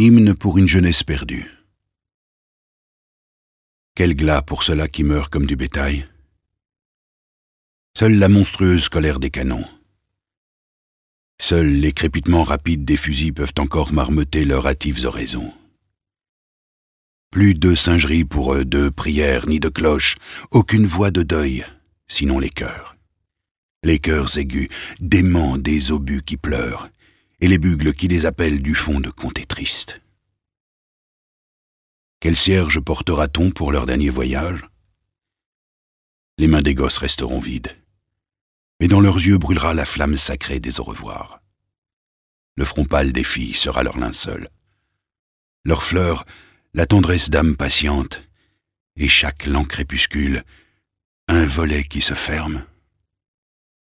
Hymne pour une jeunesse perdue. Quel glas pour ceux-là qui meurent comme du bétail. Seule la monstrueuse colère des canons. Seuls les crépitements rapides des fusils peuvent encore marmotter leurs hâtives oraisons. Plus de singerie pour eux, de prières ni de cloches, aucune voix de deuil, sinon les cœurs. Les cœurs aigus, déments des obus qui pleurent, et les bugles qui les appellent du fond de comtés tristes. Quel cierge portera-t-on pour leur dernier voyage? Les mains des gosses resteront vides, mais dans leurs yeux brûlera la flamme sacrée des au revoir. Le front pâle des filles sera leur linceul. Leurs fleurs, la tendresse d'âme patiente, et chaque lent crépuscule, un volet qui se ferme